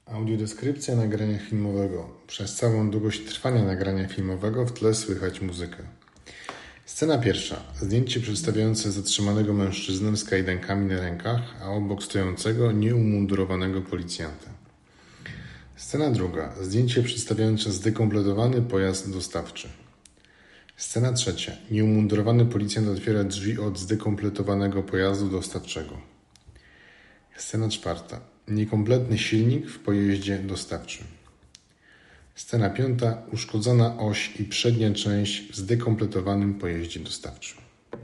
Audiodeskrypcja nagrania filmowego. Przez całą długość trwania nagrania filmowego w tle słychać muzykę. Scena pierwsza. Zdjęcie przedstawiające zatrzymanego mężczyznę z kajdankami na rękach, a obok stojącego nieumundurowanego policjanta. Scena druga. Zdjęcie przedstawiające zdekompletowany pojazd dostawczy. Scena trzecia. Nieumundurowany policjant otwiera drzwi od zdekompletowanego pojazdu dostawczego. Scena czwarta. Niekompletny silnik w pojeździe dostawczym. Scena piąta. Uszkodzona oś i przednia część w zdekompletowanym pojeździe dostawczym.